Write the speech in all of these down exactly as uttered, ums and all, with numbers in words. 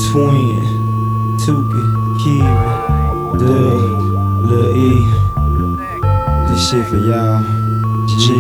Twin, Tuki, Kiwi, Doug, Lil E. This shit for y'all. G.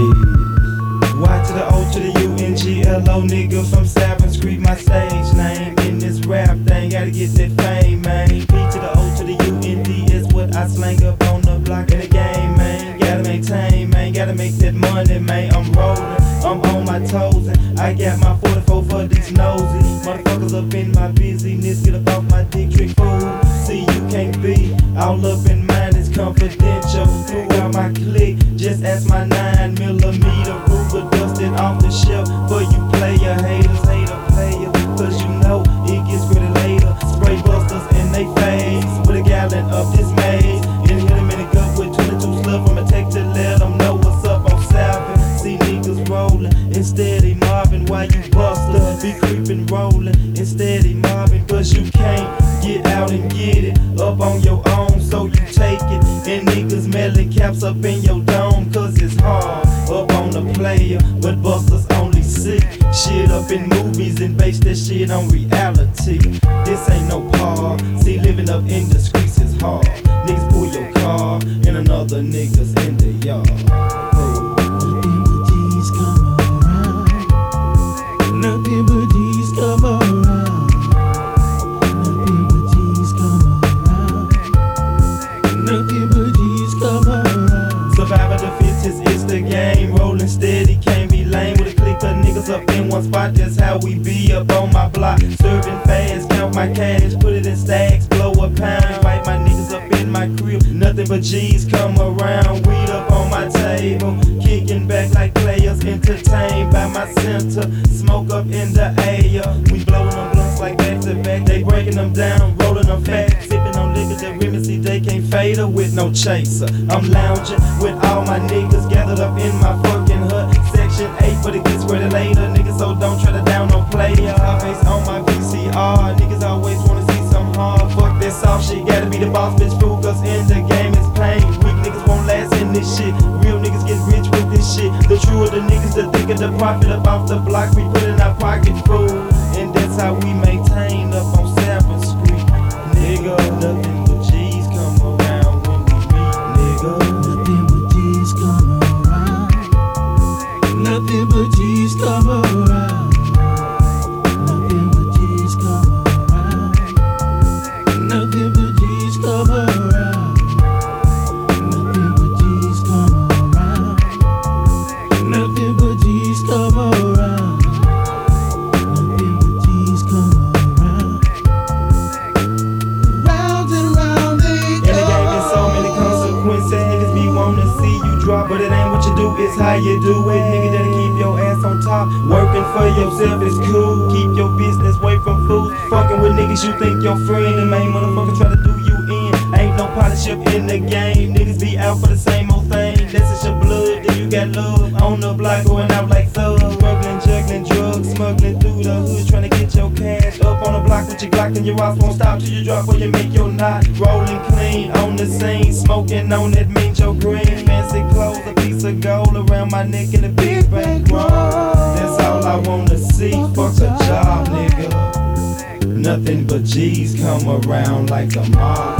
Y to the O to the U N G L O, nigga from seventh Street, my stage name. In this rap thing, gotta get that fame, man. P to the O to the U N D is what I slang up on the block of the game, man. Gotta maintain, man, gotta make that money, man. I'm rolling, I'm on my toes, and I got my forty-four for these nosy motherfuckers up in my busyness. Get up off my dick, trick fool. See, you can't be all up in mine, it's confidential. Throughout my clique, just ask my nine millimeter Ruger, dusted off the shelf for you player haters, hater player. Cause you know it gets pretty later. Spray busters in they face with a gallon of this maze. And hit them in the gut with twenty-two sluff. I'ma take to let them know what's up on Salvin. See niggas rolling instead they mobbing while you buster. Be creeping rolling instead they mobbing. Cause you can't get out and get it up on your own, so you take it. And niggas mailing caps up in your dome, cause it's hard up on the player, but busters only see shit up in movies and base that shit on reality. This ain't no par. See, living up in the streets is hard. Niggas pull your car and another niggas in the yard. Oh. Nothing but G's come around. Nothing but G's come around. Nothing but G's come around. Nothing but G's come around. Survivor the fittest, it's the game. Rolling steady, can't be lame. With a click of niggas up in one spot, that's how we be up on my block. Serving fast, count my cash, put it in stacks, blow a pound. Invite my niggas up in my crib. Nothing but G's come around. Weed up on my table, kicking back like players, entertained by my center. Smoke up in the air. We blowing them blunts like back to back. They breaking them down, rolling them fat. Sipping on liquor that women see they can't fade her with no chaser. I'm lounging with all my niggas gathered up in my fucking hut. Section eight, but it gets ready later. Niggas, so don't try to down no player. I face on my V C R. Niggas always wanna see some hard. Fuck this soft shit, gotta be the boss bitch fool. Cause in the game it's pain. Weak niggas won't last in this shit. Real niggas get rich with this shit. The truer the niggas, the thicker the profit. Up off the block, we put in our pocket fool. And that's how we maintain up on seventh Street. Nigga, nothing but G's come around when we meet, nigga. Nothing but G's come around. Nothing but G's come around. Nothing but G's come around. Nothing but G's come around. Nothing but G's come around. Nothing but G's come around. Nothing but G's come around. Round and round they And go. the game is so many consequences. Niggas be wanna see you drop, but it ain't what you do, it's how you do it. Nigga, that'll keep your ass on top. Working for yourself is cool. Keep your business away from fools. Fucking with niggas you think your friend. The main motherfucker try to do you in. Ain't no partnership in the game. Niggas be out for the same old thing. That's just your blood, then you got love. On the block going out like thugs. Smuggling, juggling, drugs, smuggling through the hood, trying to get your cash. Up on the block with your Glock and your rocks won't stop till you drop or you make your knot. Rolling clean on the scene, smoking on that Minjo green. Fancy clothes, a piece of gold around my neck and a big bank roll. That's all I wanna see. Fuck a job, nigga. Nothing but G's come around like a mob.